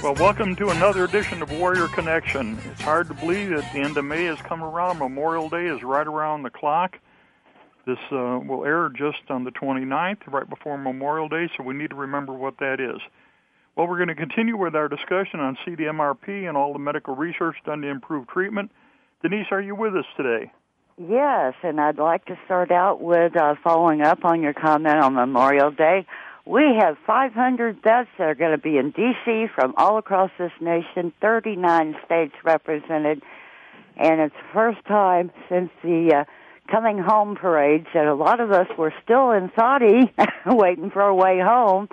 Well, welcome to another edition of Warrior Connection. It's hard to believe that the end of May has come around. Memorial Day is right around the clock. This will air just on the 29th, right before Memorial Day, so we need to remember what that is. Well, we're going to continue with our discussion on CDMRP and all the medical research done to improve treatment. Denise, are you with us today? Yes, and I'd like to start out with following up on your comment on Memorial Day. We have 500 vets that are going to be in D.C. from all across this nation, 39 states represented, and it's the first time since the coming home parades that a lot of us were still in Saudi waiting for our way home.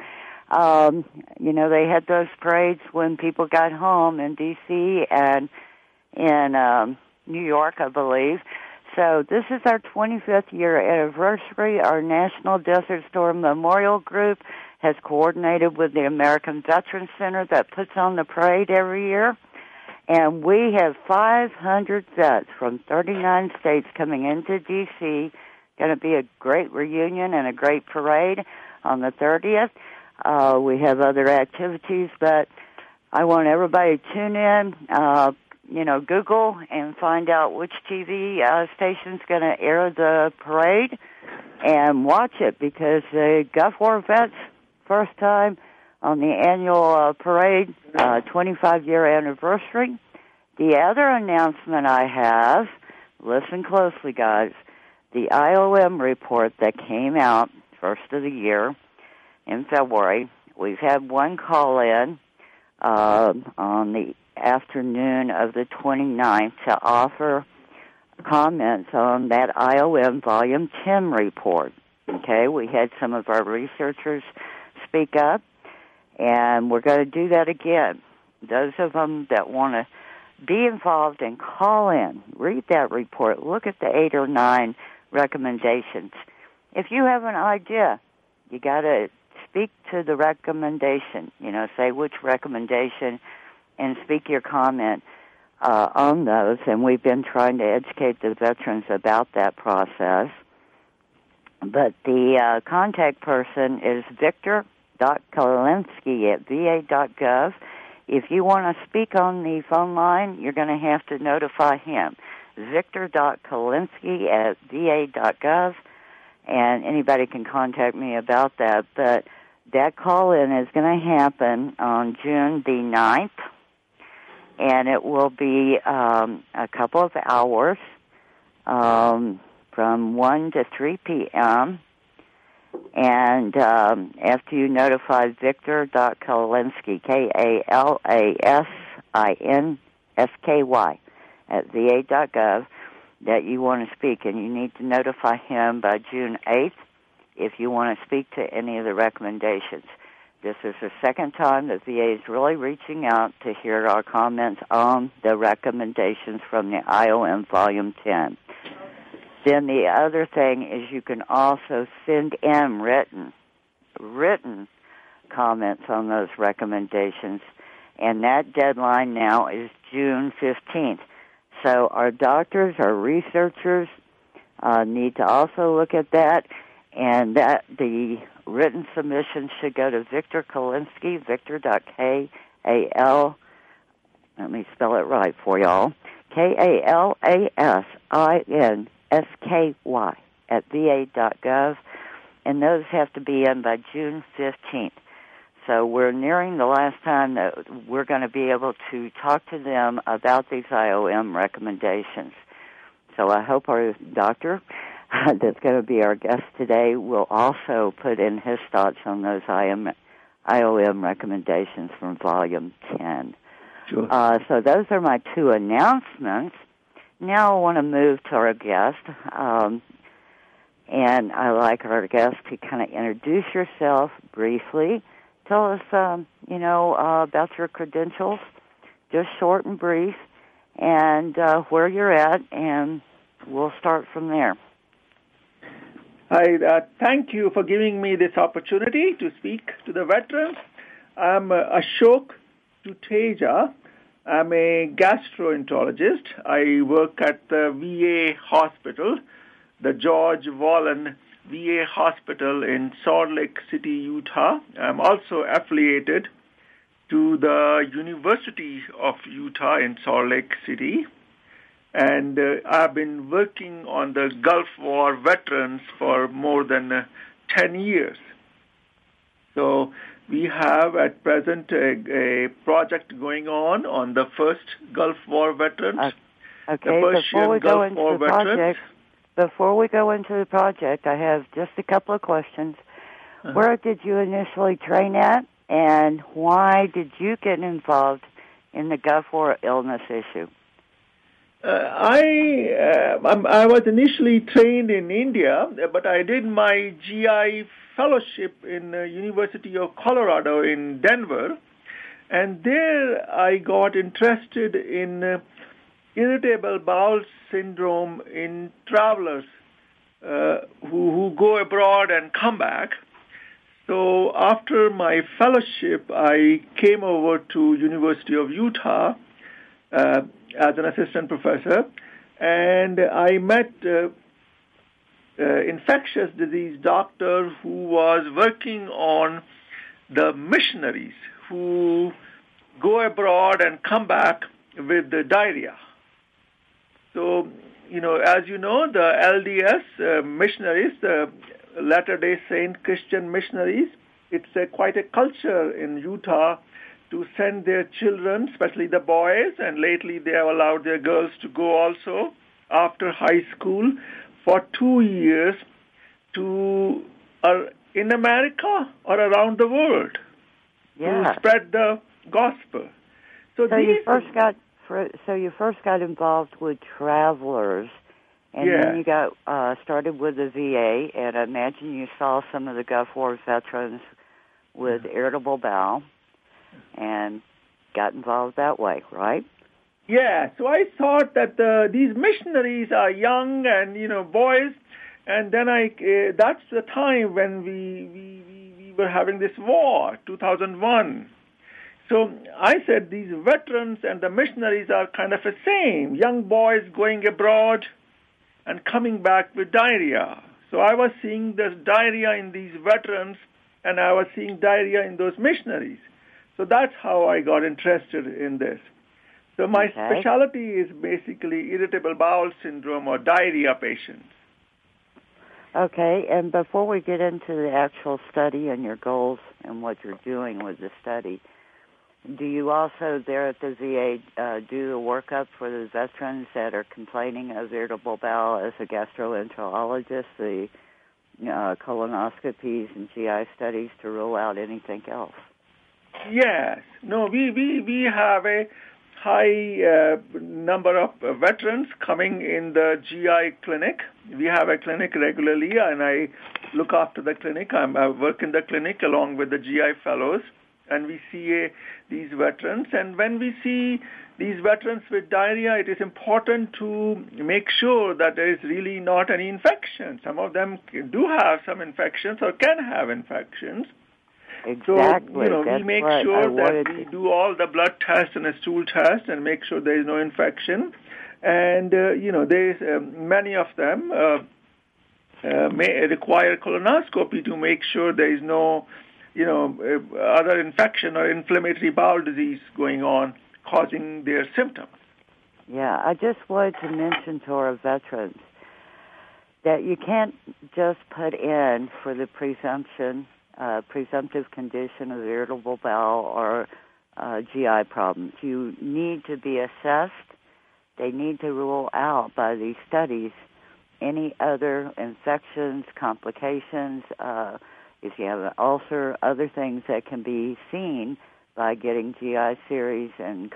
They had those parades when people got home in D.C. and in New York, I believe. So this is our 25th year anniversary. Our National Desert Storm Memorial Group has coordinated with the American Veterans Center that puts on the parade every year. And we have 500 vets from 39 states coming into D.C. Going to be a great reunion and a great parade on the 30th. We have other activities, but I want everybody to tune in. Google and find out which TV station's going to air the parade and watch it, because the Gulf War vets, first time on the annual parade, 25-year anniversary. The other announcement I have, listen closely, guys, the IOM report that came out first of the year in February. We've had one call-in on the afternoon of the 29th to offer comments on that IOM Volume 10 report. Okay, we had some of our researchers speak up, and we're going to do that again. Those of them that want to be involved and call in, read that report, look at the 8 or 9 recommendations. If you have an idea, you got to speak to the recommendation, say which recommendation and speak your comment on those. And we've been trying to educate the veterans about that process. But the contact person is Victor.Kolensky at va.gov. If you want to speak on the phone line, you're going to have to notify him. Victor.Kolensky at va.gov. And anybody can contact me about that. But that call-in is going to happen on June the 9th. And it will be a couple of hours from 1 to 3 p.m. And after you notify Victor.Kolensky, K-A-L-A-S-I-N-S-K-Y, at va.gov, that you want to speak, and you need to notify him by June 8th if you want to speak to any of the recommendations. This is the second time that VA is really reaching out to hear our comments on the recommendations from the IOM Volume 10. Then the other thing is you can also send in written comments on those recommendations, and that deadline now is June 15th. So our doctors, our researchers need to also look at that, and that the written submission should go to Victor Kolensky, Victor.K-A-L, let me spell it right for y'all, K-A-L-A-S-I-N-S-K-Y at va.gov, and those have to be in by June 15th. So we're nearing the last time that we're going to be able to talk to them about these IOM recommendations. So I hope our doctor that's going to be our guest today will also put in his thoughts on those IOM recommendations from Volume 10. Sure. So those are my two announcements. Now I want to move to our guest, and I like our guest to kind of introduce yourself briefly. Tell us, about your credentials, just short and brief, and where you're at, and we'll start from there. I thank you for giving me this opportunity to speak to the veterans. I'm Ashok Tuteja. I'm a gastroenterologist. I work at the VA hospital, the George Wallen VA Hospital in Salt Lake City, Utah. I'm also affiliated to the University of Utah in Salt Lake City. And I've been working on the Gulf War veterans for more than 10 years. So we have at present a project going on the first Gulf War veterans. Okay, before we go into the project, I have just a couple of questions. Where did you initially train at, and why did you get involved in the Gulf War illness issue? I was initially trained in India, but I did my GI fellowship in the University of Colorado in Denver, and there I got interested in irritable bowel syndrome in travelers who go abroad and come back. So after my fellowship, I came over to University of Utah as an assistant professor, and I met infectious disease doctor who was working on the missionaries who go abroad and come back with the diarrhea. So, as you know, the LDS missionaries, the Latter-day Saint Christian missionaries, it's quite a culture in Utah to send their children, especially the boys, and lately they have allowed their girls to go also after high school for 2 years to in America or around the world to spread the gospel. So you first got involved with travelers, and then you got started with the VA, and I imagine you saw some of the Gulf War veterans with irritable bowel and got involved that way, right? Yeah, so I thought that these missionaries are young and, boys, and then that's the time when we were having this war, 2001. So I said these veterans and the missionaries are kind of the same, young boys going abroad and coming back with diarrhea. So I was seeing this diarrhea in these veterans, and I was seeing diarrhea in those missionaries. So that's how I got interested in this. So my specialty is basically irritable bowel syndrome or diarrhea patients. Okay, and before we get into the actual study and your goals and what you're doing with the study, do you also there at the VA do a workup for the veterans that are complaining of irritable bowel as a gastroenterologist, the colonoscopies and GI studies to rule out anything else? Yes. No, we have a high number of veterans coming in the GI clinic. We have a clinic regularly, and I look after the clinic. I work in the clinic along with the GI fellows, and we see these veterans. And when we see these veterans with diarrhea, it is important to make sure that there is really not any infection. Some of them do have some infections or can have infections. Exactly. So, we make sure that we do all the blood tests and a stool test and make sure there is no infection. And, there's many of them may require colonoscopy to make sure there is no, other infection or inflammatory bowel disease going on causing their symptoms. Yeah, I just wanted to mention to our veterans that you can't just put in for the presumptive condition of irritable bowel or GI problems. You need to be assessed. They need to rule out by these studies any other infections, complications, if you have an ulcer, other things that can be seen by getting GI series and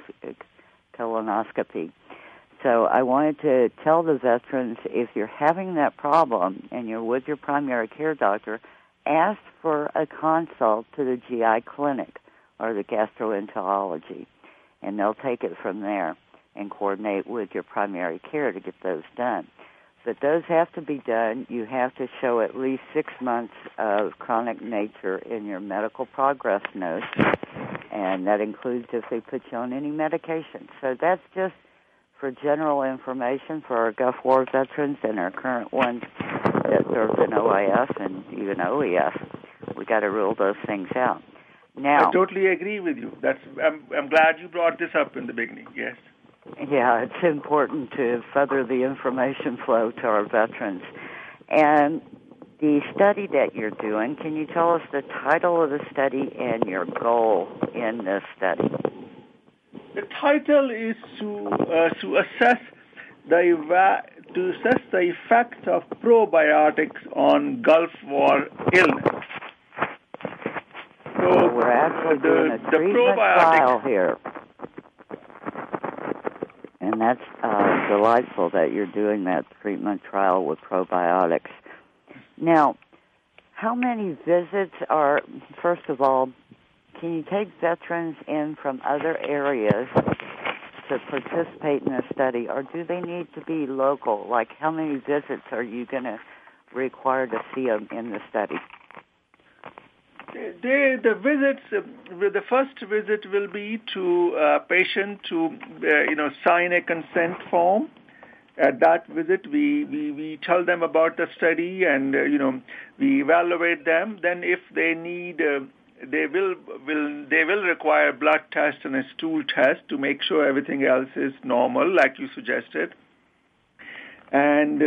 colonoscopy. So I wanted to tell the veterans, if you're having that problem and you're with your primary care doctor, ask for a consult to the GI clinic or the gastroenterology, and they'll take it from there and coordinate with your primary care to get those done. But those have to be done. You have to show at least 6 months of chronic nature in your medical progress notes, and that includes if they put you on any medication. So that's just for general information for our Gulf War veterans and our current ones that served in OIS and even OES. We got to rule those things out. Now, I totally agree with you. I'm glad you brought this up in the beginning. Yes. Yeah, it's important to further the information flow to our veterans. And the study that you're doing, can you tell us the title of the study and your goal in this study? The title is to assess the effect of probiotics on Gulf War illness. So we're actually doing a treatment trial here. And that's delightful that you're doing that treatment trial with probiotics. Now, how many visits are, first of all, can you take veterans in from other areas to participate in the study, or do they need to be local? Like, how many visits are you going to require to see them in the study? The visits, the first visit will be to a patient to, sign a consent form. At that visit, we tell them about the study and, we evaluate them. Then if they need, they will require blood test and a stool test to make sure everything else is normal, like you suggested. And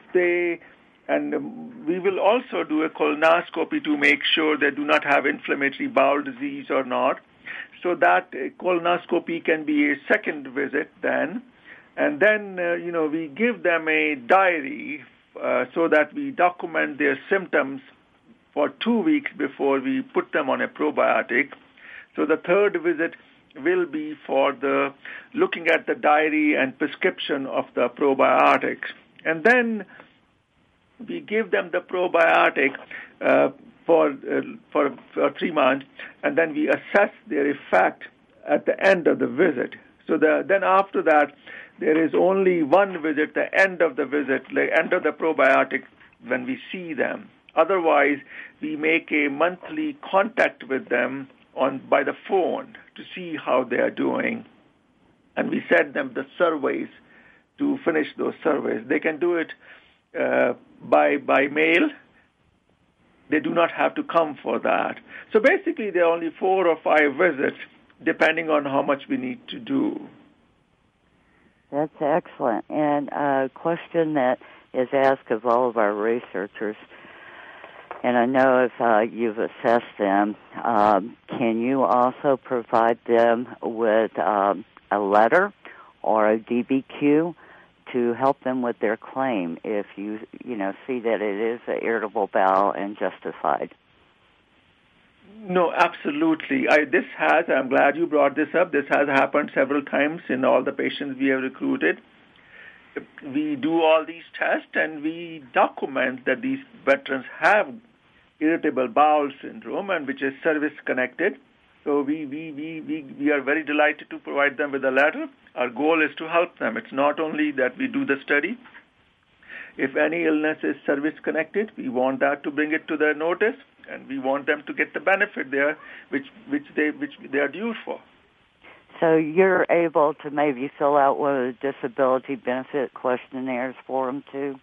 we will also do a colonoscopy to make sure they do not have inflammatory bowel disease or not. So that colonoscopy can be a second visit then. And then, we give them a diary so that we document their symptoms for 2 weeks before we put them on a probiotic. So the third visit will be for looking at the diary and prescription of the probiotics. And then we give them the probiotic for 3 months, and then we assess their effect at the end of the visit. So then after that, there is only one visit, the end of the visit, the end of the probiotic, when we see them. Otherwise, we make a monthly contact with them by the phone to see how they are doing. And we send them the surveys to finish those surveys. They can do it by mail. They do not have to come for that. So basically, there are only 4 or 5 visits, depending on how much we need to do. That's excellent. And a question that is asked of all of our researchers, and I know if you've assessed them, can you also provide them with a letter or a DBQ to help them with their claim if you see that it is an irritable bowel and justified? No, absolutely. I'm glad you brought this up. This has happened several times in all the patients we have recruited. We do all these tests and we document that these veterans have irritable bowel syndrome, and which is service-connected. So we are very delighted to provide them with a letter. Our goal is to help them. It's not only that we do the study. If any illness is service-connected, we want that to bring it to their notice, and we want them to get the benefit there, which they are due for. So you're able to maybe fill out one of the disability benefit questionnaires for them too?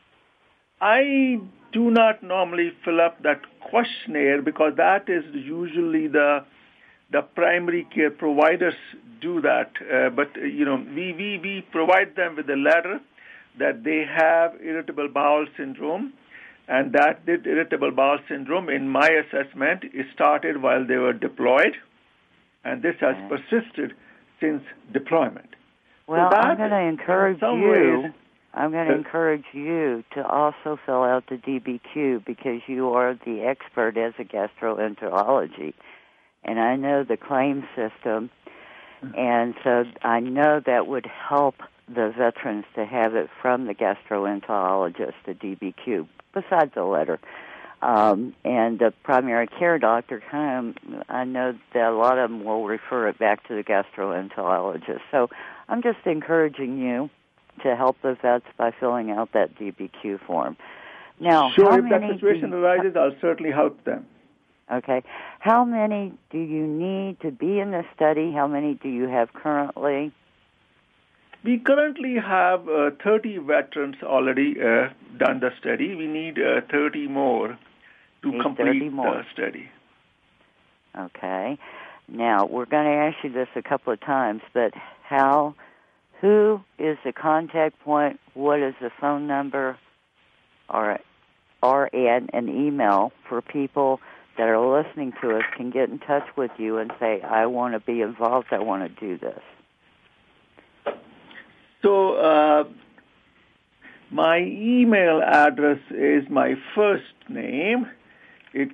I do not normally fill up that questionnaire because that is usually the primary care providers do that. But we provide them with a letter that they have irritable bowel syndrome, and that irritable bowel syndrome, in my assessment, is started while they were deployed, and this has persisted since deployment. Well, so I'm going to encourage you. I'm going to encourage you to also fill out the DBQ because you are the expert as a gastroenterology, and I know the claim system, and so I know that would help the veterans to have it from the gastroenterologist, the DBQ, besides the letter. And the primary care doctor, I know that a lot of them will refer it back to the gastroenterologist. So I'm just encouraging you to help the vets by filling out that DBQ form. Now, sure, if that situation arises, I'll certainly help them. Okay. How many do you need to be in the study? How many do you have currently? We currently have 30 veterans already done the study. We need 30 more to complete the study. Okay. Now, we're going to ask you this a couple of times, but who is the contact point? What is the phone number or an email for people that are listening to us can get in touch with you and say, I want to be involved, I want to do this? So my email address is my first name. It's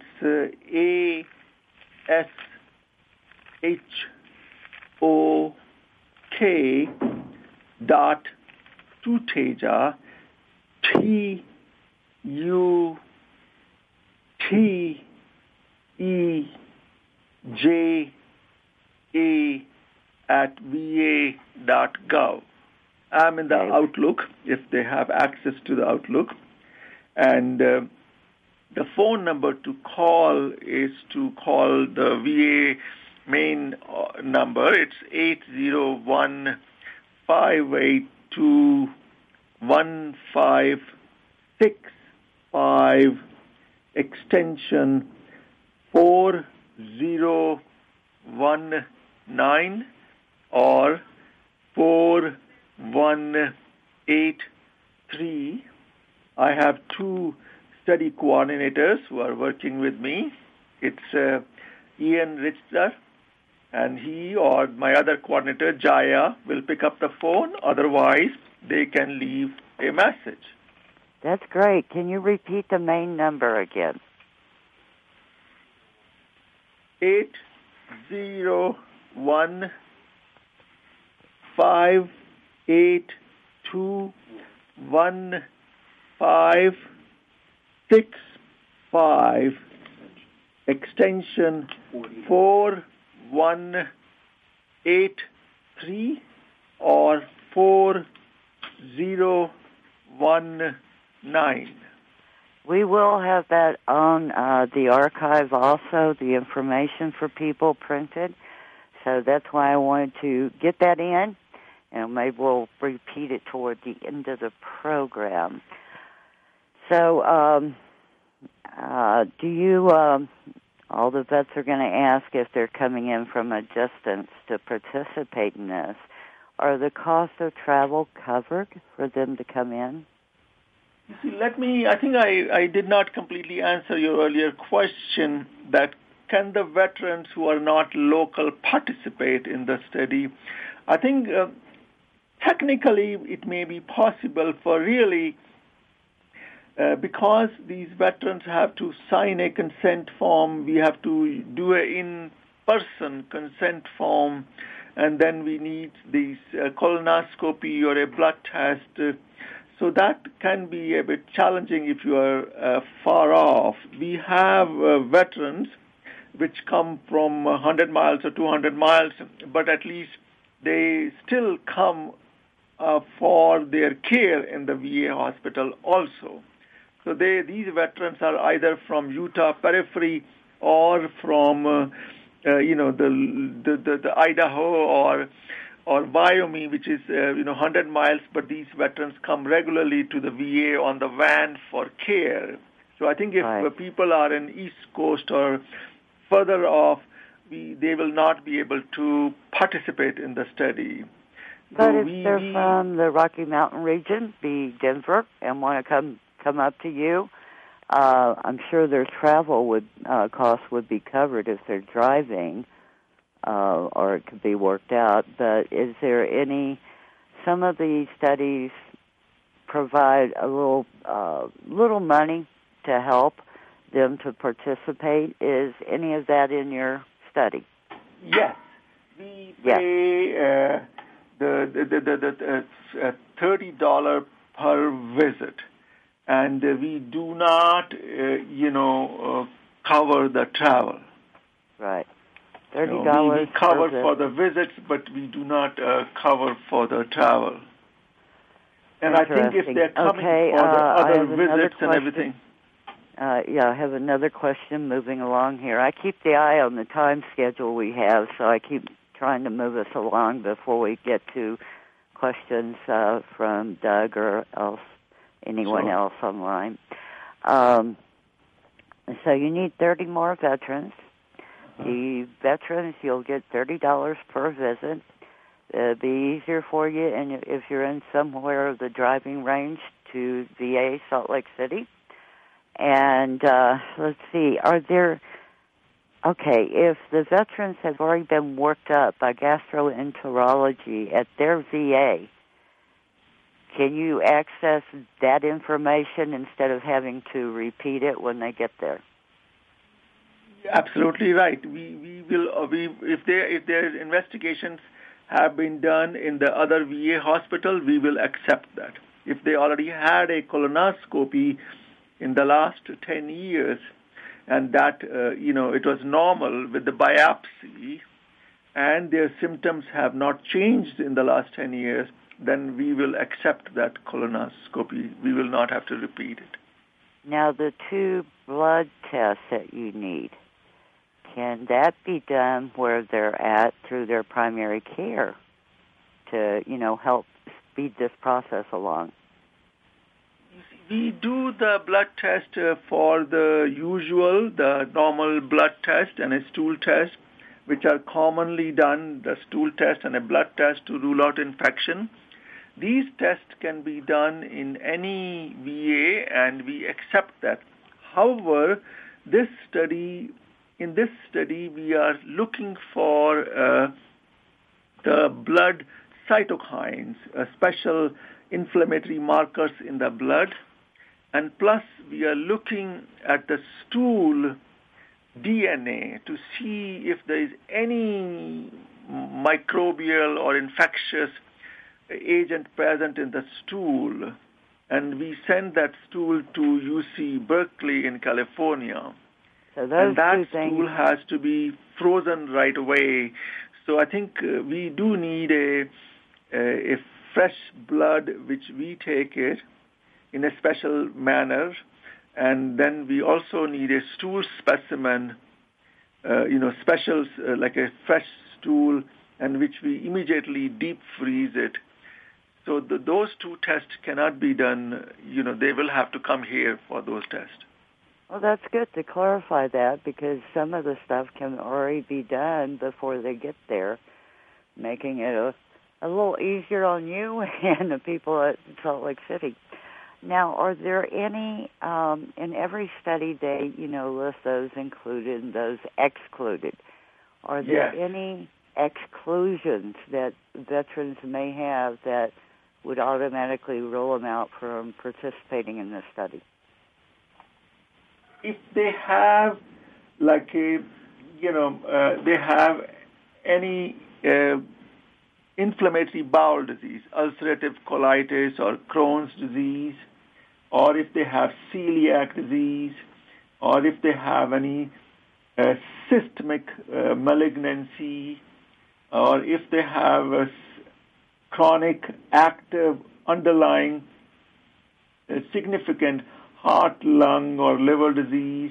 ASHOK dot Tuteja, TUTEJA at va.gov. I'm in the Outlook, if they have access to the Outlook. And the phone number to call is to call the VA main number. It's 801-582-1565, extension 4019 or 4183. I have two study coordinators who are working with me. It's Ian Richter, and he or my other coordinator, Jaya, will pick up the phone. Otherwise, they can leave a message. That's great. Can you repeat the main number again? 801-582-1565, extension 4183 or 4019. We will have that on the archive also, the information for people printed. So that's why I wanted to get that in, and maybe we'll repeat it toward the end of the program. So do you, all the vets are going to ask if they're coming in from a distance to participate in this. Are the costs of travel covered for them to come in? You see, I think I did not completely answer your earlier question that can the veterans who are not local participate in the study? I think technically it may be possible for really, because these veterans have to sign a consent form, we have to do an in-person consent form, and then we need this colonoscopy or a blood test. So that can be a bit challenging if you are far off. We have veterans which come from 100 miles or 200 miles, but at least they still come for their care in the VA hospital also. So these veterans are either from Utah periphery or from the Idaho or Wyoming, which is 100 miles, but these veterans come regularly to the VA on the van for care. So I think if people are in East Coast or further off, they will not be able to participate in the study. But if they're from the Rocky Mountain region, be Denver, and want to come up to you, I'm sure their travel costs would be covered if they're driving. Or it could be worked out, but is there some of these studies provide a little money to help them to participate? Is any of that in your study? Yes. We pay the $30 per visit, and we do not, cover the travel. Right. $30. We cover for the visits, but we do not cover for the travel. And I think if they're coming for the other visits and everything. I have another question moving along here. I keep the eye on the time schedule we have, so I keep trying to move us along before we get to questions from Doug or anyone else online. So you need 30 more veterans. The veterans, you'll get $30 per visit. It'll be easier for you, and if you're in somewhere of the driving range to VA Salt Lake City. And let's see, if the veterans have already been worked up by gastroenterology at their VA, can you access that information instead of having to repeat it when they get there? Absolutely right. We will if their investigations have been done in the other VA hospital, we will accept that. If they already had a colonoscopy in the last 10 years, and that it was normal with the biopsy, and their symptoms have not changed in the last 10 years, then we will accept that colonoscopy. We will not have to repeat it. Now, the 2 blood tests that you need, can that be done where they're at through their primary care to, help speed this process along? We do the blood test for the normal blood test and a stool test, which are commonly done, the stool test and a blood test to rule out infection. These tests can be done in any VA, and we accept that. However, in this study, we are looking for the blood cytokines, special inflammatory markers in the blood, and plus we are looking at the stool DNA to see if there is any microbial or infectious agent present in the stool. And we send that stool to UC Berkeley in California. So those and that two things... stool has to be frozen right away. So I think we do need a fresh blood, which we take it in a special manner. And then we also need a stool specimen, special, like a fresh stool, and which we immediately deep freeze it. So those 2 tests cannot be done, they will have to come here for those tests. Well, that's good to clarify that, because some of the stuff can already be done before they get there, making it a little easier on you and the people at Salt Lake City. Now, are there any, in every study they, list those included and those excluded. Are there any exclusions that veterans may have that would automatically rule them out from participating in this study? If they have, they have any inflammatory bowel disease, ulcerative colitis or Crohn's disease, or if they have celiac disease, or if they have any systemic malignancy, or if they have a chronic active underlying significant heart, lung, or liver disease,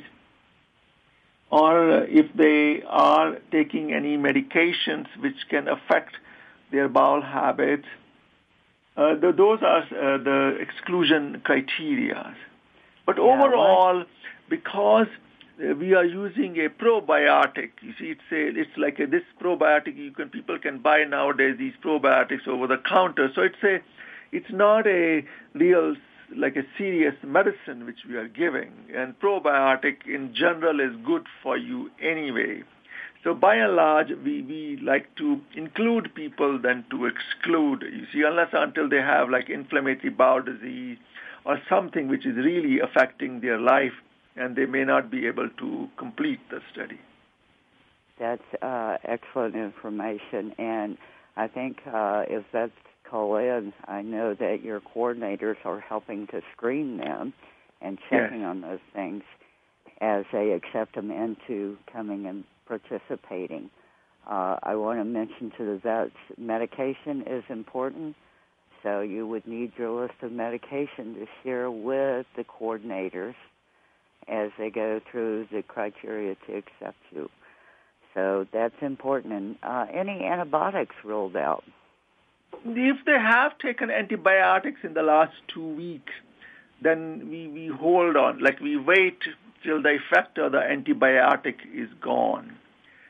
or if they are taking any medications which can affect their bowel habits. Those are the exclusion criteria. But overall, because we are using a probiotic, you see, it's like this probiotic people can buy nowadays, these probiotics over the counter. So it's not a real, like a serious medicine which we are giving. And probiotic in general is good for you anyway. So by and large, we like to include people than to exclude, you see, unless until they have like inflammatory bowel disease or something which is really affecting their life, and they may not be able to complete the study. That's excellent information. And I think if that's call in, I know that your coordinators are helping to screen them and checking on those things as they accept them into coming and participating. I want to mention to the vets, medication is important, so you would need your list of medication to share with the coordinators as they go through the criteria to accept you. So that's important. And any antibiotics ruled out? If they have taken antibiotics in the last 2 weeks, then we hold on, like we wait till the effect of the antibiotic is gone.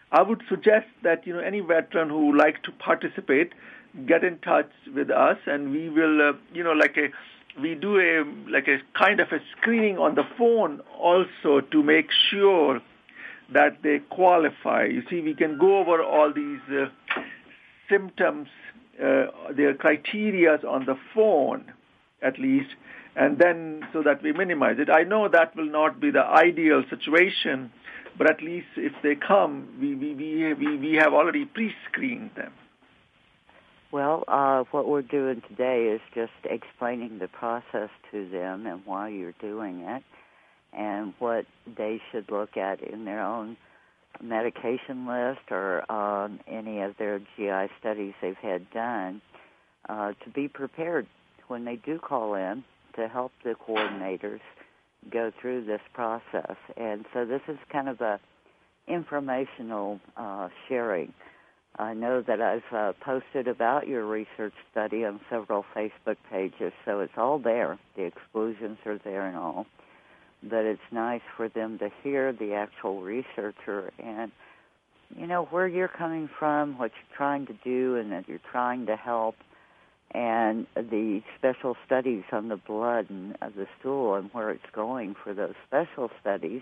I would suggest that any veteran who would like to participate get in touch with us, and we will we do a kind of a screening on the phone also to make sure that they qualify. You see, we can go over all these symptoms, their criteria on the phone at least, and then so that we minimize it. I know that will not be the ideal situation, but at least if they come, we have already pre-screened them. Well, what we're doing today is just explaining the process to them and why you're doing it and what they should look at in their own medication list or any of their GI studies they've had done to be prepared when they do call in to help the coordinators go through this process. And so this is kind of a informational sharing. I know that I've posted about your research study on several Facebook pages, so it's all there. The exclusions are there and all. But it's nice for them to hear the actual researcher and, where you're coming from, what you're trying to do, and that you're trying to help, and the special studies on the blood and the stool and where it's going for those special studies.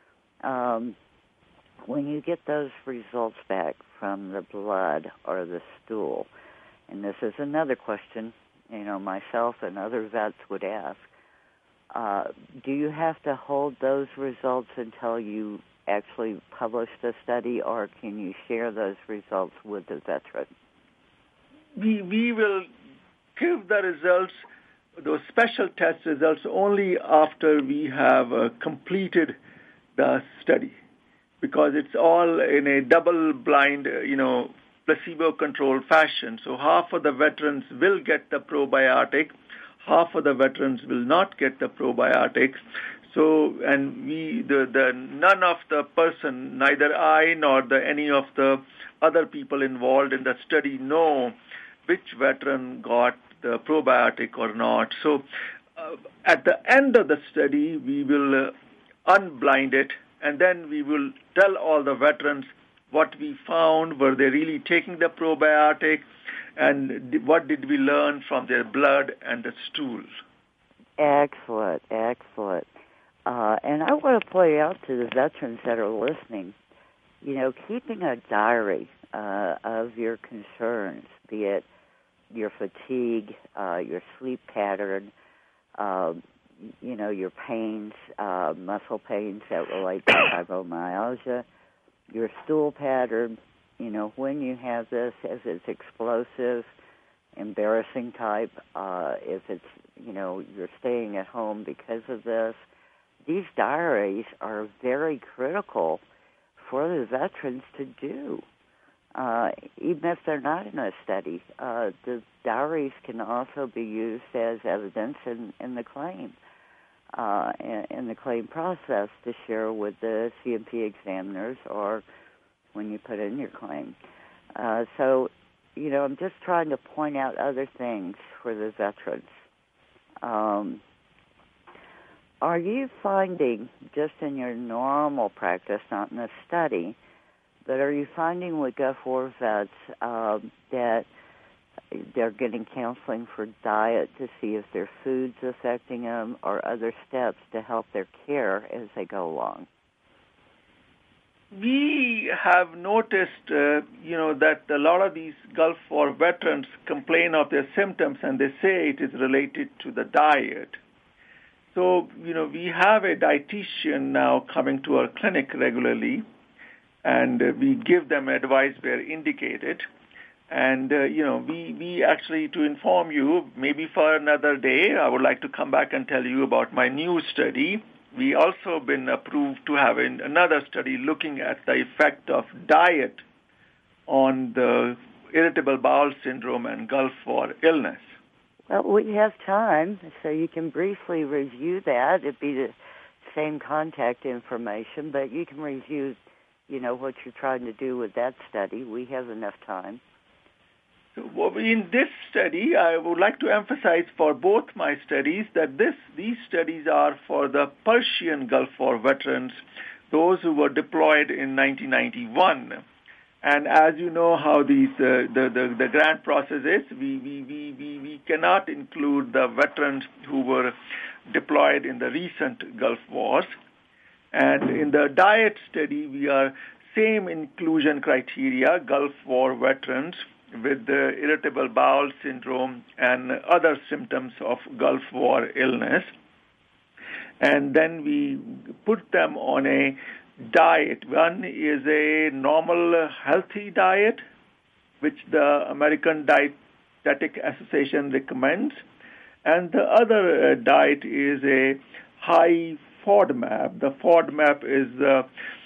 When you get those results back from the blood or the stool, and this is another question, myself and other vets would ask, do you have to hold those results until you actually publish the study, or can you share those results with the veteran? We will give the results, those special test results, only after we have completed the study, because it's all in a double-blind, placebo-controlled fashion. So half of the veterans will get the probiotic, half of the veterans will not get the probiotics. So, and none of the person, neither I nor any of the other people involved in the study know which veteran got the probiotic or not. So, at the end of the study, we will unblind it, and then we will tell all the veterans what we found. Were they really taking the probiotic? And what did we learn from their blood and the stool? Excellent. And I want to point out to the veterans that are listening, keeping a diary of your concerns, be it your fatigue, your sleep pattern, your pains, muscle pains that relate to fibromyalgia, your stool pattern, when you have this, if it's explosive, embarrassing type, if it's, you're staying at home because of this. These diaries are very critical for the veterans to do. Even if they're not in a study, the diaries can also be used as evidence in the claim, in the claim process to share with the CMP examiners or when you put in your claim. So, I'm just trying to point out other things for the veterans. Are you finding, just in your normal practice, not in a study, but are you finding with Gulf vets that they're getting counseling for diet to see if their food's affecting them or other steps to help their care as they go along? We have noticed, that a lot of these Gulf War veterans complain of their symptoms and they say it is related to the diet. So, we have a dietitian now coming to our clinic regularly, and we give them advice where indicated. And, we actually, to inform you, maybe for another day, I would like to come back and tell you about my new study. We also been approved to have another study looking at the effect of diet on the irritable bowel syndrome and Gulf War illness. Well, we have time, so you can briefly review that. It'd be the same contact information, but you can review, what you're trying to do with that study. We have enough time. So in this study, I would like to emphasize for both my studies that these studies are for the Persian Gulf War veterans, those who were deployed in 1991. And as you know how these the grant process is, we cannot include the veterans who were deployed in the recent Gulf Wars. And in the diet study, we are same inclusion criteria, Gulf War veterans with the irritable bowel syndrome and other symptoms of Gulf War illness. And then we put them on a diet. One is a normal healthy diet, which the American Dietetic Association recommends. And the other diet is a high FODMAP. The FODMAP is the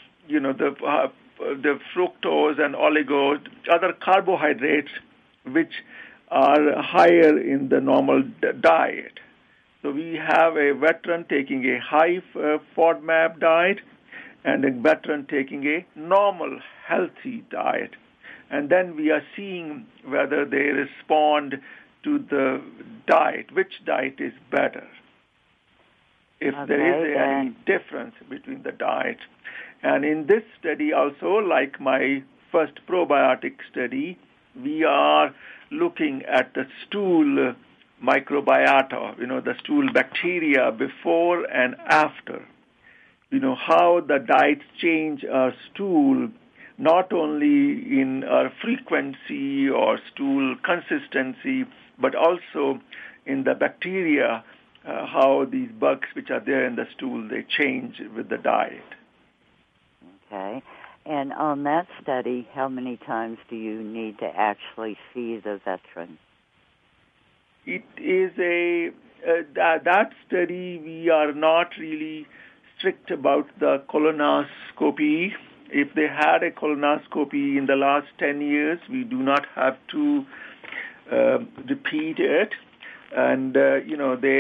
fructose and oligo, other carbohydrates which are higher in the normal diet. So we have a veteran taking a high FODMAP diet and a veteran taking a normal healthy diet. And then we are seeing whether they respond to the diet, which diet is better. If there is any difference between the diets. And in this study also, like my first probiotic study, we are looking at the stool microbiota, the stool bacteria before and after. How the diets change our stool, not only in our frequency or stool consistency, but also in the bacteria, how these bugs which are there in the stool, they change with the diet. Okay. And on that study, how many times do you need to actually see the veteran? It is that study, we are not really strict about the colonoscopy. If they had a colonoscopy in the last 10 years, we do not have to repeat it. And, they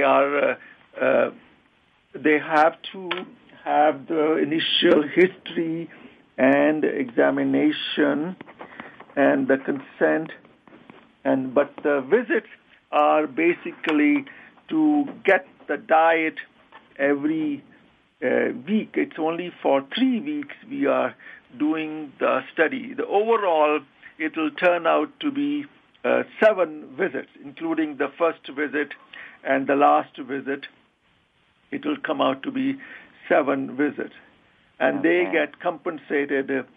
have to have the initial history and examination and the consent. But the visits are basically to get the diet every week. It's only for 3 weeks we are doing the study. The overall, it will turn out to be 7 visits, including the first visit and the last visit. It will come out to be 7 visits. And they get compensated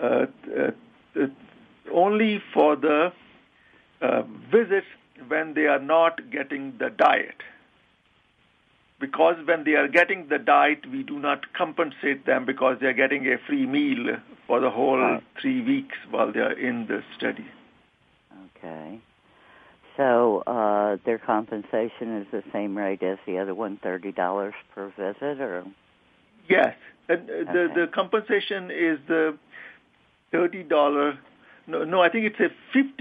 only for the visits when they are not getting the diet. Because when they are getting the diet, we do not compensate them because they are getting a free meal for the whole 3 weeks while they are in the study. Okay. So their compensation is the same rate as the other one, $30 per visit, or? Yes. And the compensation is the $30. No, I think it's a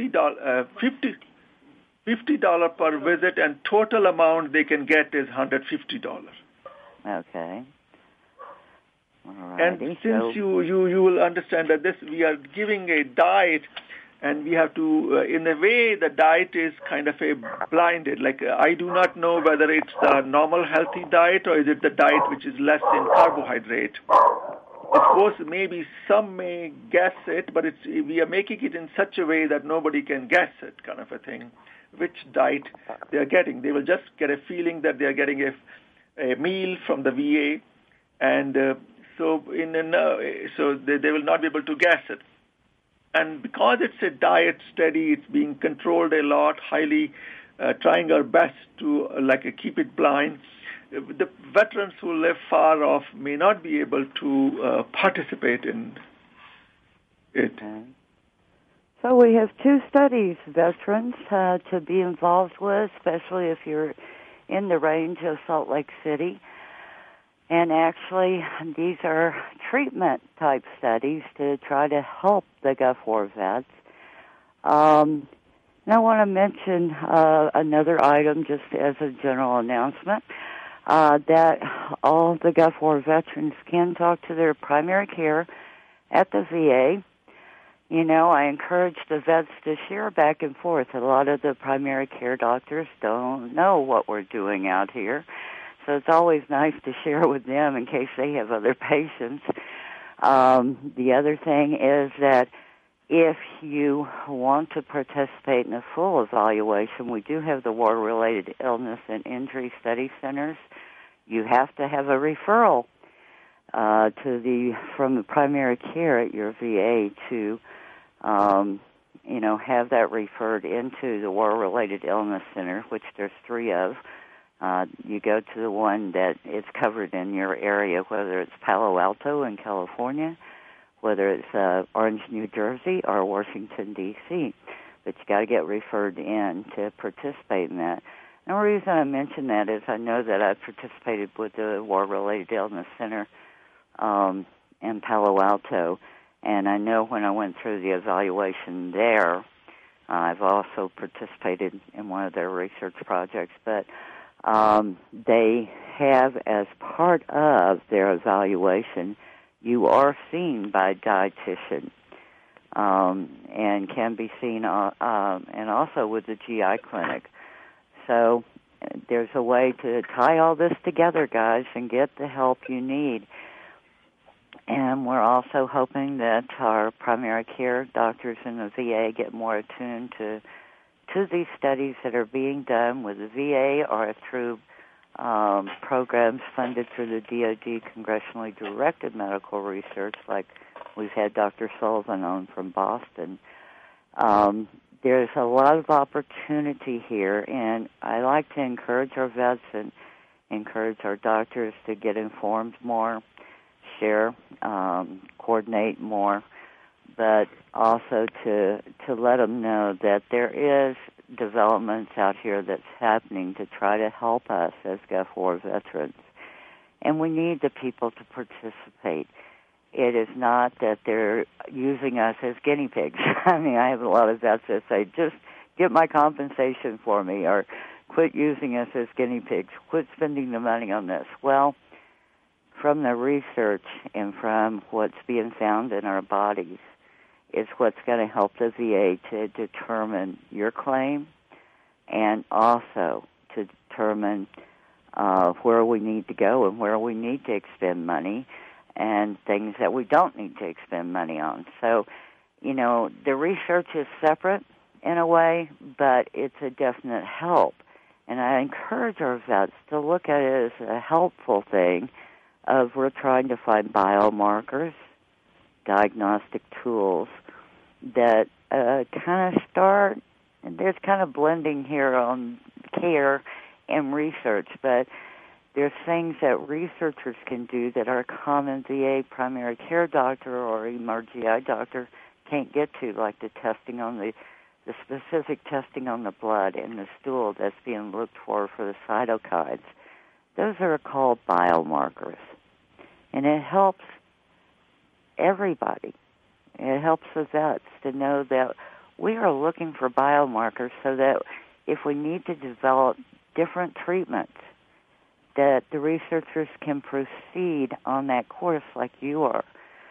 $50 per visit, and total amount they can get is $150. Okay. Alrighty. And since you will understand that we are giving a diet, and we have to, in a way, the diet is kind of a blinded. Like I do not know whether it's the normal healthy diet or is it the diet which is less in carbohydrate. Of course, maybe some may guess it, but we are making it in such a way that nobody can guess it, kind of a thing, which diet they are getting. They will just get a feeling that they are getting a meal from the VA, and so they will not be able to guess it. And because it's a diet study, it's being controlled a lot, highly trying our best to keep it blind. The veterans who live far off may not be able to participate in it. Okay. So we have 2 studies, veterans, to be involved with, especially if you're in the range of Salt Lake City. And actually, these are treatment-type studies to try to help the Gulf War vets. And I want to mention another item just as a general announcement, that all the Gulf War veterans can talk to their primary care at the VA. I encourage the vets to share back and forth. A lot of the primary care doctors don't know what we're doing out here. So it's always nice to share with them in case they have other patients. The other thing is that If you want to participate in a full evaluation, we do have the War-Related Illness and Injury Study Centers. You have to have a referral from the primary care at your VA to, have that referred into the War-Related Illness Center, which there's 3 of. You go to the one that is covered in your area, whether it's Palo Alto in California, whether it's Orange, New Jersey, or Washington, D.C. But you got to get referred in to participate in that. And the reason I mention that is I know that I've participated with the War-Related Illness Center in Palo Alto, and I know when I went through the evaluation there, I've also participated in one of their research projects, but they have, as part of their evaluation, you are seen by a dietitian and can be seen and also with the GI clinic. So there's a way to tie all this together, guys, and get the help you need. And we're also hoping that our primary care doctors in the VA get more attuned to these studies that are being done with the VA or through programs funded through the DoD congressionally directed medical research, like we've had Dr. Sullivan on from Boston. There's a lot of opportunity here, and I like to encourage our vets and encourage our doctors to get informed more, share, coordinate more, but also to let them know that there is developments out here that's happening to try to help us as Gulf War veterans. And we need the people to participate. It is not that they're using us as guinea pigs. I mean, I have a lot of vets that say, just get my compensation for me, or quit using us as guinea pigs, quit spending the money on this. Well, from the research and from what's being found in our bodies, is what's going to help the VA to determine your claim and also to determine where we need to go and where we need to expend money and things that we don't need to expend money on. So, the research is separate in a way, but it's a definite help. And I encourage our vets to look at it as a helpful thing of we're trying to find biomarkers, diagnostic tools that kind of start, and there's kind of blending here on care and research, but there's things that researchers can do that our common VA primary care doctor or even our GI doctor can't get to, like the testing on the specific testing on the blood and the stool that's being looked for the cytokines. Those are called biomarkers, and it helps everybody. It helps the vets to know that we are looking for biomarkers so that if we need to develop different treatments, that the researchers can proceed on that course like you are,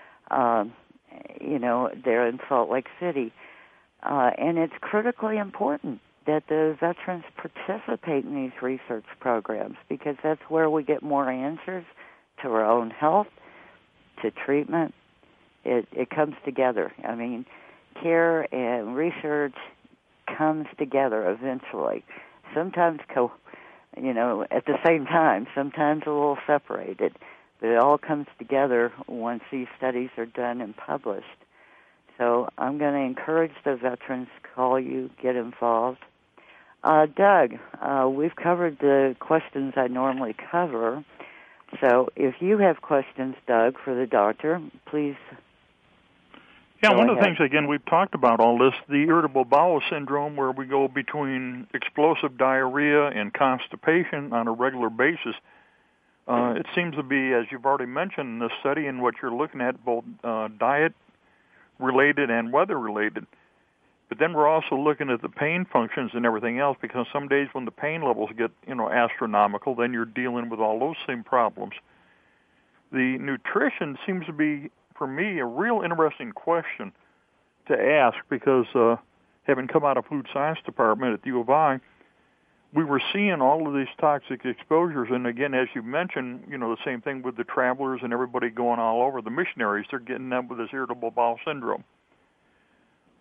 there in Salt Lake City. And it's critically important that the veterans participate in these research programs because that's where we get more answers to our own health, to treatment. It comes together. I mean, care and research comes together eventually. Sometimes at the same time, sometimes a little separated, but it all comes together once these studies are done and published. So I'm going to encourage the veterans to call you, get involved. Doug, we've covered the questions I normally cover. So if you have questions, Doug, for the doctor, please. Yeah, one of the things, again, we've talked about all this, the irritable bowel syndrome, where we go between explosive diarrhea and constipation on a regular basis. It seems to be, as you've already mentioned in this study and what you're looking at, both diet-related and weather-related. But then we're also looking at the pain functions and everything else, because some days when the pain levels get, astronomical, then you're dealing with all those same problems. The nutrition seems to be, for me, a real interesting question to ask, because having come out of food science department at the U of I, we were seeing all of these toxic exposures. And again, as you mentioned, the same thing with the travelers and everybody going all over, the missionaries, they're getting them with this irritable bowel syndrome.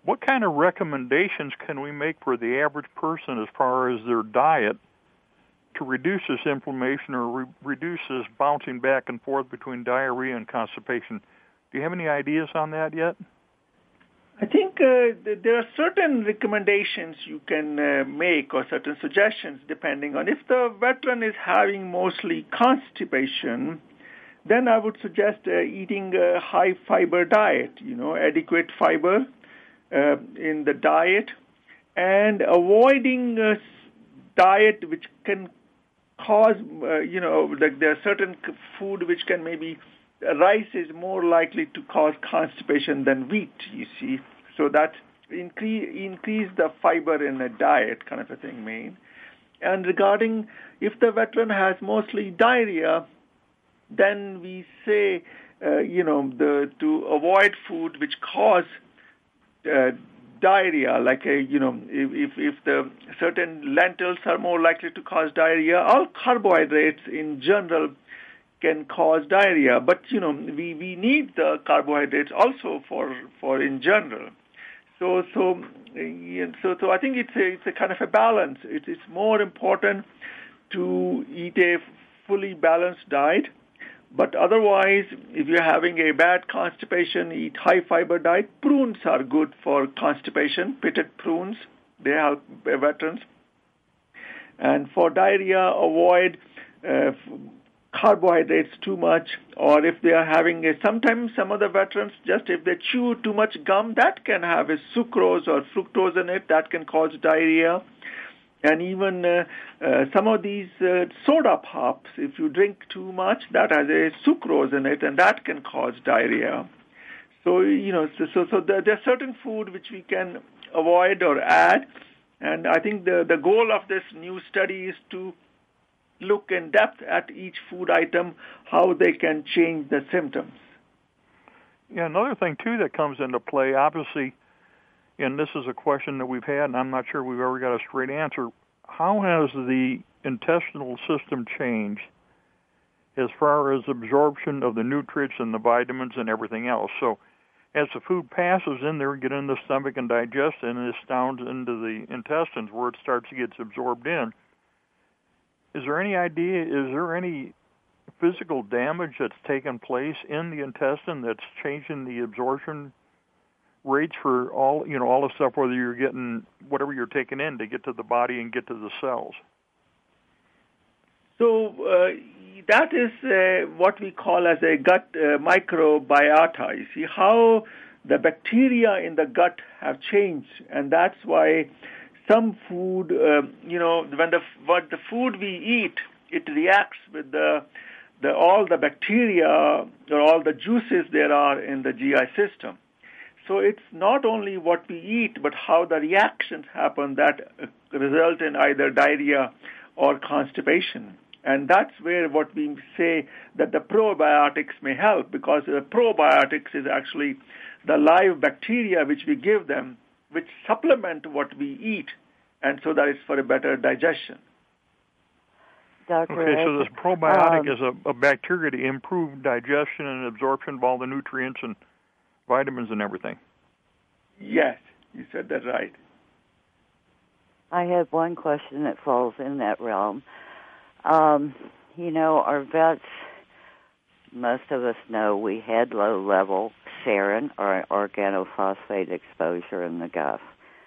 what kind of recommendations can we make for the average person as far as their diet to reduce this inflammation or reduce this bouncing back and forth between diarrhea and constipation? Do you have any ideas on that yet? I think there are certain recommendations you can make or certain suggestions depending on if the veteran is having mostly constipation, then I would suggest eating a high fiber diet, adequate fiber in the diet, and avoiding a diet which can cause, like there are certain food which can maybe, rice is more likely to cause constipation than wheat, you see. So that increase the fiber in a diet kind of a thing, main. And regarding if the veteran has mostly diarrhea, then we say, to avoid food which cause diarrhea, like if the certain lentils are more likely to cause diarrhea, all carbohydrates in general can cause diarrhea, but we need the carbohydrates also for in general. So I think it's a kind of a balance. It's more important to eat a fully balanced diet, but otherwise, if you're having a bad constipation, eat high fiber diet. Prunes are good for constipation. Pitted prunes, they help veterans. And for diarrhea, avoid carbohydrates too much, or if they are having sometimes some of the veterans, just if they chew too much gum, that can have a sucrose or fructose in it, that can cause diarrhea. And even some of these soda pops, if you drink too much, that has a sucrose in it, and that can cause diarrhea. So, so there are certain food which we can avoid or add, and I think the goal of this new study is to look in depth at each food item, how they can change the symptoms. Yeah, another thing, too, that comes into play, obviously, and this is a question that we've had, and I'm not sure we've ever got a straight answer, how has the intestinal system changed as far as absorption of the nutrients and the vitamins and everything else? So as the food passes in there, get in the stomach and digest, and it's down into the intestines where it starts to get absorbed in. Is there any idea, is there any physical damage that's taken place in the intestine that's changing the absorption rates for all the stuff, whether you're getting whatever you're taking in to get to the body and get to the cells? So that is what we call as a gut microbiota. You see how the bacteria in the gut have changed, and that's why some food, when the food we eat, it reacts with all the bacteria or all the juices there are in the GI system. So it's not only what we eat, but how the reactions happen that result in either diarrhea or constipation. And that's where what we say that the probiotics may help, because the probiotics is actually the live bacteria which we give them, which supplement what we eat, and so that it's for a better digestion. Dr. Okay, so this probiotic is a bacteria to improve digestion and absorption of all the nutrients and vitamins and everything. Yes, you said that right. I have one question that falls in that realm. Our vets, most of us know we had low-level sarin or organophosphate exposure in the gut.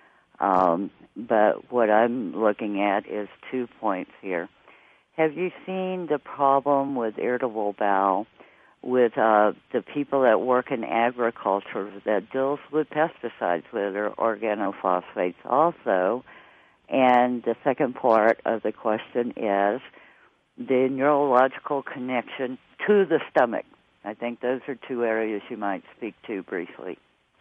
But what I'm looking at is 2 points here. Have you seen the problem with irritable bowel with the people that work in agriculture that deals with pesticides, with their organophosphates also? And the second part of the question is the neurological connection to the stomach. I think those are two areas you might speak to briefly.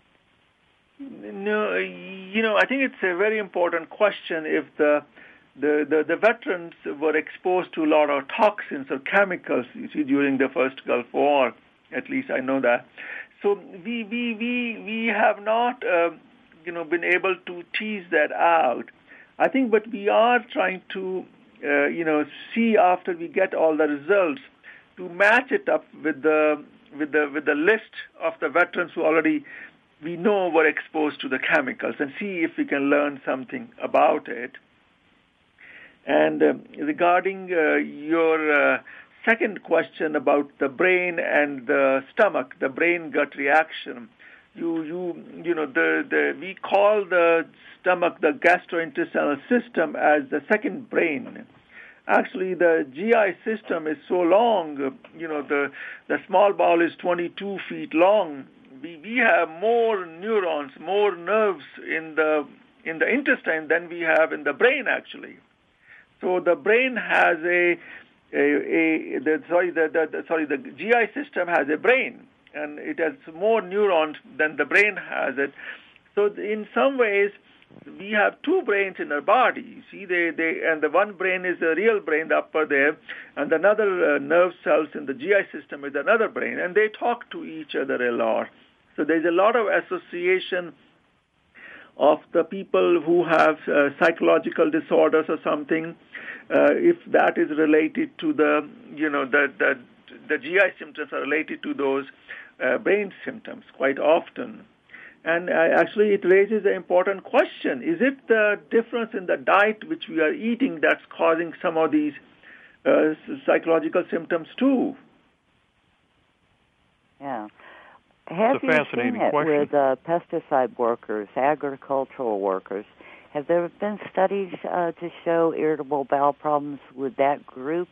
No, I think it's a very important question. If the veterans were exposed to a lot of toxins or chemicals, you see, during the first Gulf War, at least I know that. So we have not, been able to tease that out. I think, but we are trying to, see after we get all the results to match it up with the list of the veterans who already we know were exposed to the chemicals and see if we can learn something about it. And regarding your second question about the brain and the stomach, the brain-gut reaction, we call the stomach the gastrointestinal system as the second brain. Actually, the GI system is so long. The small bowel is 22 feet long. We have more neurons, more nerves in the intestine than we have in the brain, actually. So the brain has the GI system has a brain, and it has more neurons than the brain has it. So in some ways, we have two brains in our body. You see, and the one brain is the real brain, the upper there, and another nerve cells in the GI system is another brain, and they talk to each other a lot. So there's a lot of association of the people who have psychological disorders or something, if that is related to the GI symptoms are related to those brain symptoms quite often. And actually it raises an important question. Is it the difference in the diet which we are eating that's causing some of these psychological symptoms too? Yeah. Have you seen it with pesticide workers, agricultural workers? Have there been studies to show irritable bowel problems with that group?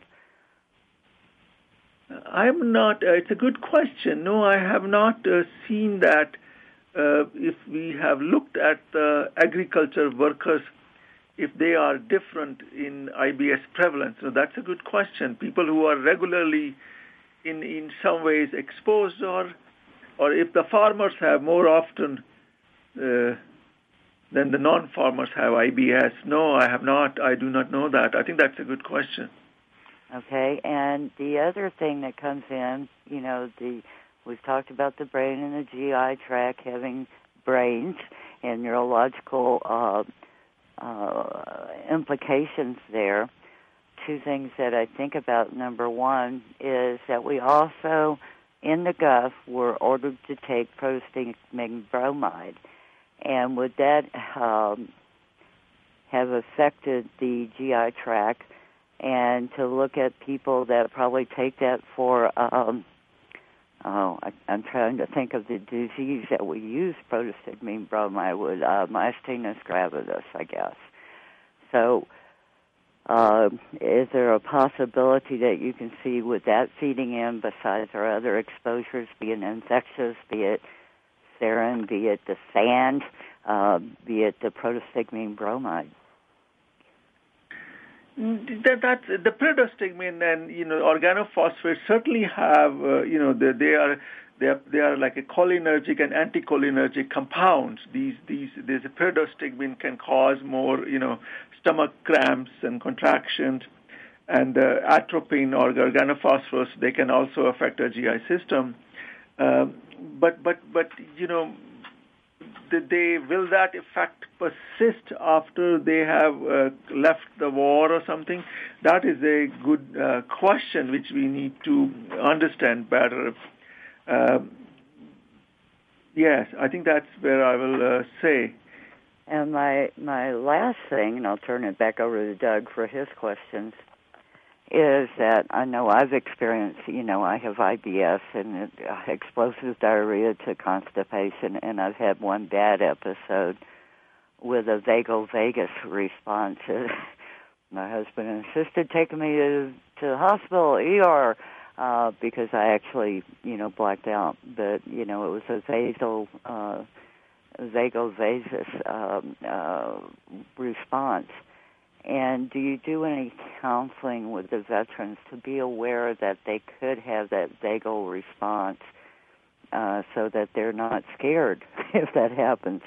I'm not. It's a good question. No, I have not seen that. If we have looked at the agriculture workers, if they are different in IBS prevalence. So that's a good question. People who are regularly in some ways exposed, or if the farmers have more often than the non-farmers have IBS. No, I have not. I do not know that. I think that's a good question. Okay, and the other thing that comes in, we've talked about the brain and the GI tract having brains and neurological implications there. Two things that I think about. Number one is that we also, in the Gulf, were ordered to take prostaglandin bromide. And would that have affected the GI tract? And to look at people that probably take that for, I'm trying to think of the disease that we use prostaglandin bromide with, myasthenia gravis, I guess. So is there a possibility that you can see with that feeding in, besides our other exposures, be it infectious, be it sarin, be it the sand, be it the prostaglandin bromide? That's the prostaglandin and organophosphates certainly have they are like a cholinergic and anticholinergic compounds. These prostaglandin can cause more stomach cramps and contractions, and atropine or organophosphorus, they can also affect the GI system. But will that effect persist after they have left the war or something? That is a good question which we need to understand better. Yes, I think that's where I will say. And my last thing, and I'll turn it back over to Doug for his questions, is that I know I've experienced, I have IBS and explosive diarrhea to constipation, and I've had one bad episode with a vagus response. My husband insisted taking me to the hospital, ER, because I actually, blacked out. But, it was a vagovagus response. And do you do any counseling with the veterans to be aware that they could have that vagal response so that they're not scared if that happens?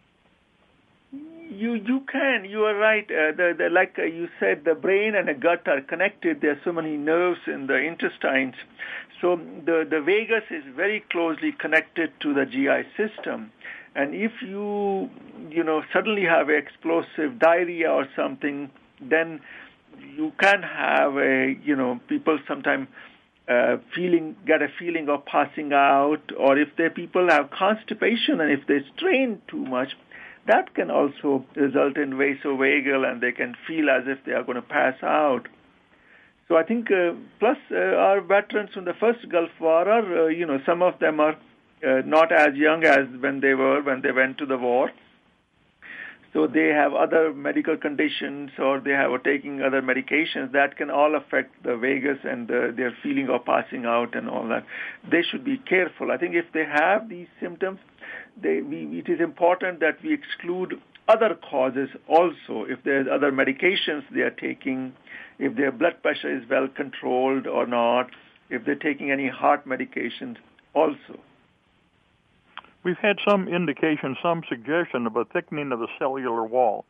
You can. You are right. Like you said, the brain and the gut are connected. There are so many nerves in the intestines. So the vagus is very closely connected to the GI system. And if you suddenly have explosive diarrhea or something, then you can have people sometimes get a feeling of passing out, or if people have constipation and if they strain too much, that can also result in vasovagal, and they can feel as if they are going to pass out. So I think, plus our veterans from the first Gulf War are, some of them are not as young as when they went to the war. So they have other medical conditions, or they are taking other medications that can all affect the vagus and their feeling of passing out and all that. They should be careful. I think if they have these symptoms, it is important that we exclude other causes also. If there's other medications they are taking, if their blood pressure is well controlled or not, if they're taking any heart medications also. We've had some indication, some suggestion of a thickening of the cellular wall.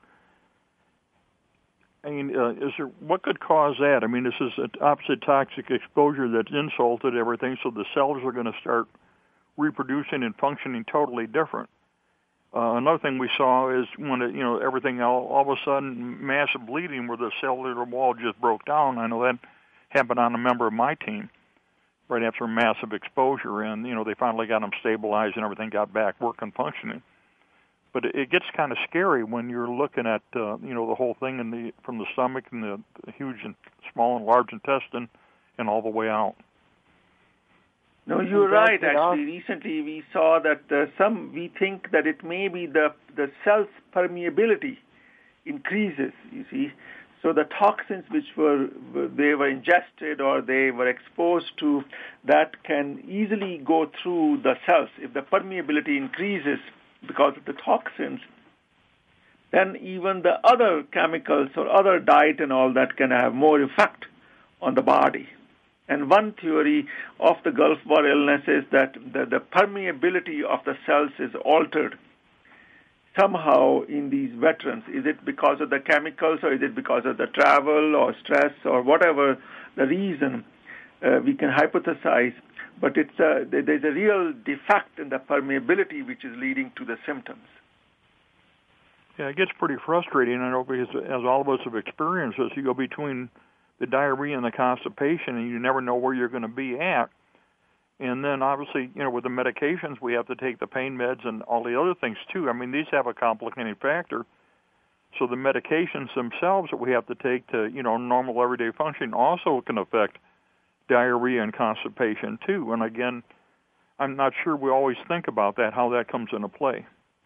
I mean, what could cause that? I mean, this is an opposite toxic exposure that's insulted everything, so the cells are going to start reproducing and functioning totally different. Another thing we saw is when everything all of a sudden massive bleeding where the cellular wall just broke down. I know that happened on a member of my team right after massive exposure, and they finally got them stabilized and everything got back working, functioning. But it gets kind of scary when you're looking at the whole thing from the stomach and the huge and small and large intestine and all the way out. No, you're right. Actually, recently we saw that we think that it may be the cell's permeability increases. You see. So the toxins which they were ingested or they were exposed to, that can easily go through the cells. If the permeability increases because of the toxins, then even the other chemicals or other diet and all that can have more effect on the body. And one theory of the Gulf War illness is that the permeability of the cells is altered somehow in these veterans. Is it because of the chemicals, or is it because of the travel or stress or whatever the reason? We can hypothesize, but there's a real defect in the permeability which is leading to the symptoms. Yeah, it gets pretty frustrating, I know, because as all of us have experienced this, you go between the diarrhea and the constipation, and you never know where you're going to be at. And then, obviously, with the medications, we have to take the pain meds and all the other things, too. I mean, these have a complicating factor. So the medications themselves that we have to take to, normal everyday function also can affect diarrhea and constipation, too. And, again, I'm not sure we always think about that, how that comes into play.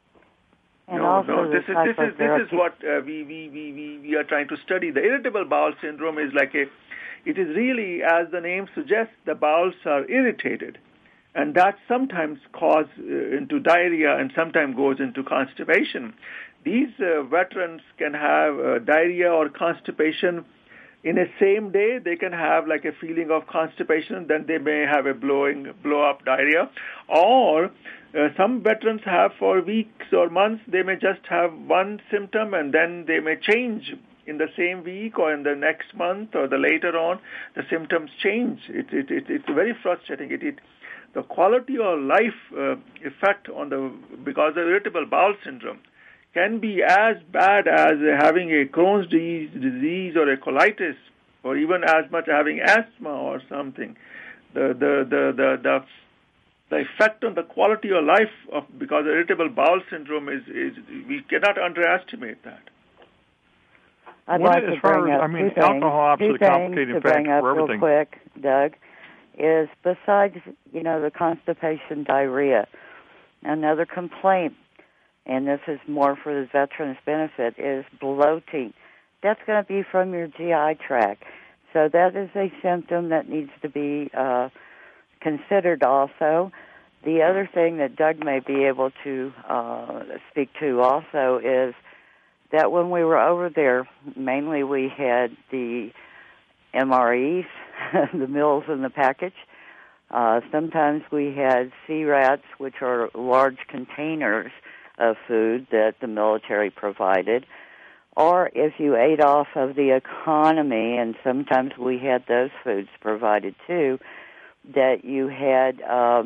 And this is what we are trying to study. The irritable bowel syndrome is it is really, as the name suggests, the bowels are irritated, and that sometimes causes into diarrhea and sometimes goes into constipation. These veterans can have diarrhea or constipation in a same day. They can have a feeling of constipation, then they may have a blow-up diarrhea, or some veterans have for weeks or months. They may just have one symptom, and then they may change in the same week or in the next month or the later on. The symptoms change. It's very frustrating. The quality of life effect because of irritable bowel syndrome can be as bad as having a Crohn's disease or a colitis, or even as much having asthma or something. The effect on the quality of life because of irritable bowel syndrome is we cannot underestimate that. I'd like to bring up two things to bring up real quick, Doug, is besides, the constipation, diarrhea, another complaint, and this is more for the veterans' benefit, is bloating. That's going to be from your GI tract. So that is a symptom that needs to be considered also. The other thing that Doug may be able to speak to also is that when we were over there, mainly we had the MREs, the meals in the package. Sometimes we had C-RATs, which are large containers of food that the military provided. Or if you ate off of the economy, and sometimes we had those foods provided too, that you had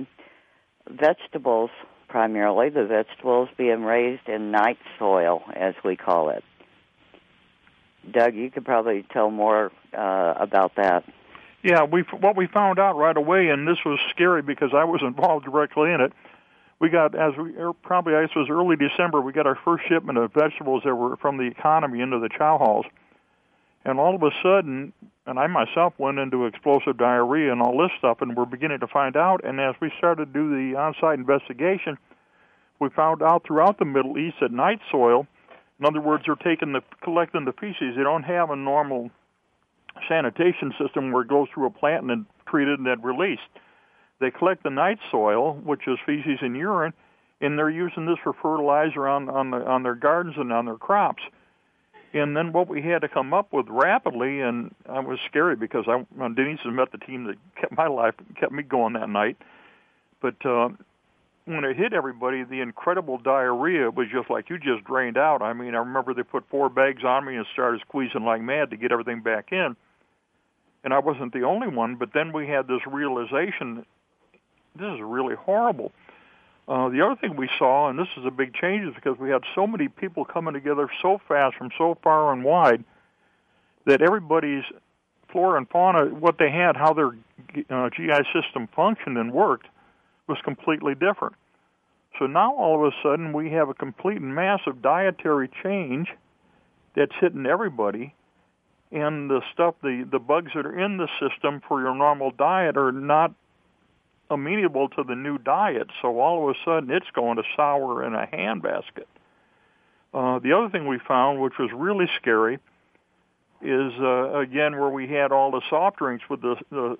vegetables, primarily the vegetables being raised in night soil, as we call it. Doug, you could probably tell more about that. Yeah, what we found out right away, and this was scary because I was involved directly in it. We got, probably this was early December, we got our first shipment of vegetables that were from the economy into the chow halls. And all of a sudden, and I myself went into explosive diarrhea and all this stuff, and we're beginning to find out. And as we started to do the on-site investigation, we found out throughout the Middle East that night soil, in other words, they're collecting the feces. They don't have a normal sanitation system where it goes through a plant and then treated and then released. They collect the night soil, which is feces and urine, and they're using this for fertilizer on their gardens and on their crops. And then what we had to come up with rapidly, and I was scary because Denise has met the team that kept me going that night. But when it hit everybody, the incredible diarrhea was just like you just drained out. I mean, I remember they put 4 bags on me and started squeezing like mad to get everything back in. And I wasn't the only one, but then we had this realization, this is really horrible. The other thing we saw, and this is a big change, is because we had so many people coming together so fast from so far and wide that everybody's flora and fauna, what they had, how their GI system functioned and worked, was completely different. So now all of a sudden we have a complete and massive dietary change that's hitting everybody, and the stuff, the bugs that are in the system for your normal diet are not amenable to the new diet, so all of a sudden it's going to sour in a handbasket. The other thing we found, which was really scary, is again where we had all the soft drinks with the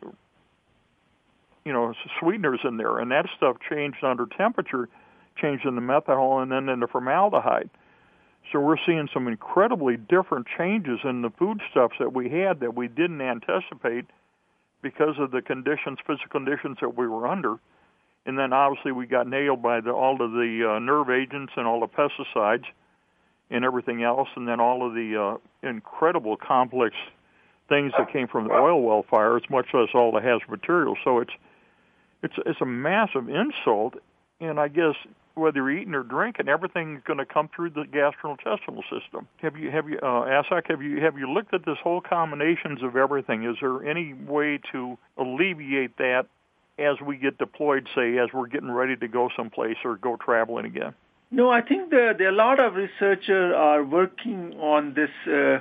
sweeteners in there, and that stuff changed under temperature, changed into methanol and then into formaldehyde. So we're seeing some incredibly different changes in the foodstuffs that we had that we didn't anticipate because of the physical conditions that we were under. And then obviously we got nailed by all of the nerve agents and all the pesticides and everything else, and then all of the incredible complex things that came from the oil well fires, much less all the hazardous materials. So it's a massive insult, and I guess whether you're eating or drinking, everything's going to come through the gastrointestinal system. Asak, have you looked at this whole combinations of everything? Is there any way to alleviate that as we get deployed, say, as we're getting ready to go someplace or go traveling again? No, I think there are a lot of researchers are working on this, to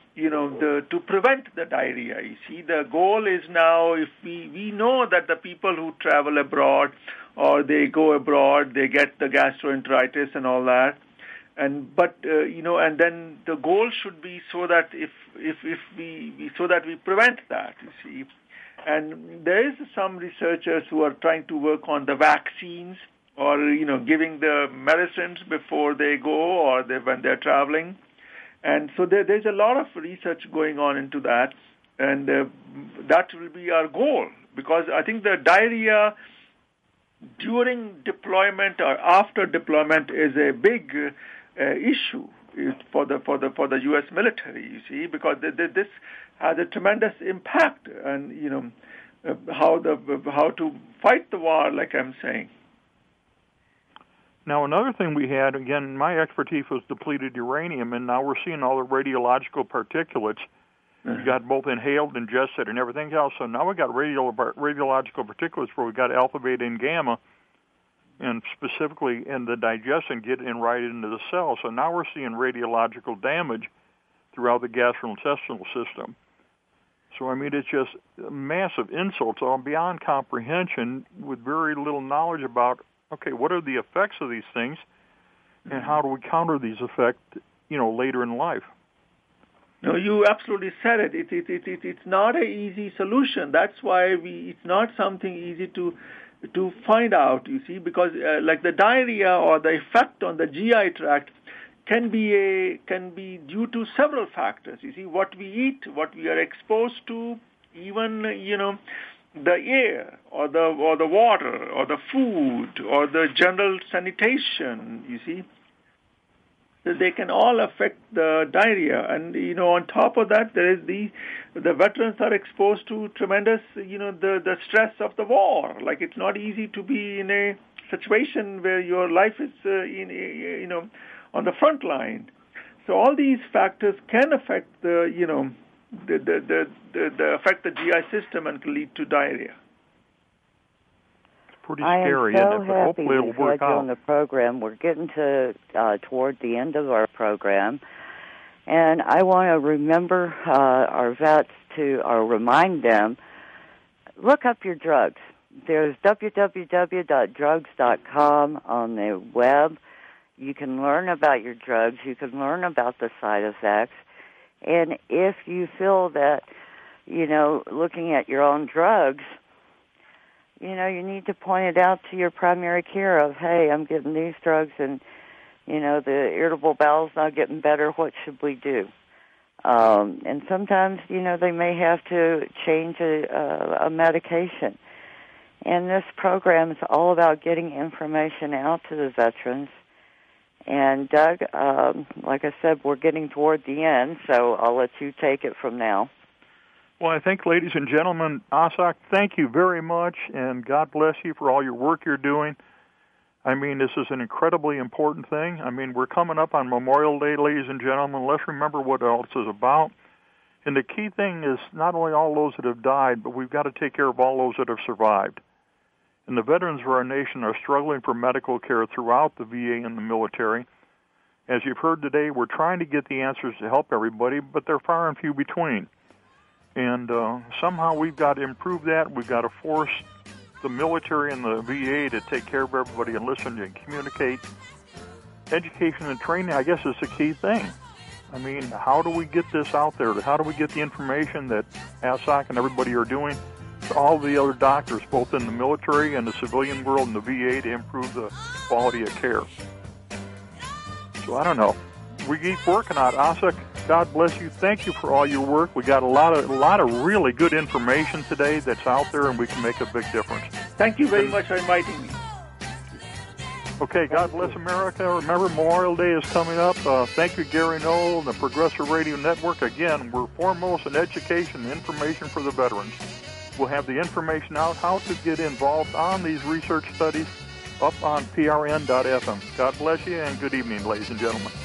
prevent the diarrhea. You see, the goal is now, if we know that the people who travel abroad or they go abroad, they get the gastroenteritis and all that, and then the goal should be so that we prevent that. You see, and there is some researchers who are trying to work on the vaccines, or giving the medicines before they go or when they're traveling. And so there's a lot of research going on into that, and that will be our goal, because I think the diarrhea during deployment or after deployment is a big issue for the U.S. military. You see, because this has a tremendous impact, and how to fight the war, like I'm saying. Now, another thing we had, again, my expertise was depleted uranium, and now we're seeing all the radiological particulates. Mm-hmm. You got both inhaled, ingested, and everything else. So now we got radiological particulates where we got alpha, beta, and gamma, and specifically in the digestion, get in right into the cell. So now we're seeing radiological damage throughout the gastrointestinal system. So, I mean, it's just massive insults all beyond comprehension with very little knowledge about, okay, what are the effects of these things, and how do we counter these effects, later in life? No, you absolutely said it. It's not an easy solution. That's why it's not something easy to find out, you see, because like the diarrhea or the effect on the GI tract can be due to several factors. You see, what we eat, what we are exposed to, even, the air or the water or the food or the general sanitation, you see, they can all affect the diarrhea. And on top of that, there is the veterans are exposed to tremendous the stress of the war. Like, it's not easy to be in a situation where your life is on the front line. So all these factors can affect the affect the GI system and can lead to diarrhea. Pretty scary, isn't it? But hopefully it'll work out. On the program. We're getting to toward the end of our program, and I want to remember our vets or remind them, look up your drugs. There's www.drugs.com on the web. You can learn about your drugs. You can learn about the side effects. And if you feel that, looking at your own drugs, you need to point it out to your primary care of, hey, I'm getting these drugs and, the irritable bowel's not getting better. What should we do? And sometimes, they may have to change a medication. And this program is all about getting information out to the veterans. And Doug, like I said, we're getting toward the end, so I'll let you take it from now. Well, I think, ladies and gentlemen, Asak, thank you very much, and God bless you for all your work you're doing. I mean, this is an incredibly important thing. I mean, we're coming up on Memorial Day, ladies and gentlemen. Let's remember what else is about. And the key thing is not only all those that have died, but we've got to take care of all those that have survived. And the veterans of our nation are struggling for medical care throughout the VA and the military. As you've heard today, we're trying to get the answers to help everybody, but they're far and few between. And somehow we've got to improve that. We've got to force the military and the VA to take care of everybody and listen and communicate. Education and training, I guess, is the key thing. I mean, how do we get this out there? How do we get the information that ASOC and everybody are doing to all the other doctors, both in the military and the civilian world and the VA, to improve the quality of care? So I don't know. We keep working on it. ASOC, God bless you. Thank you for all your work. We got a lot of really good information today that's out there, and we can make a big difference. Thank you very much for inviting me. Okay, God bless America. Remember, Memorial Day is coming up. Thank you, Gary Knoll and the Progressive Radio Network. Again, we're foremost in education and information for the veterans. We'll have the information out how to get involved on these research studies up on prn.fm. God bless you, and good evening, ladies and gentlemen.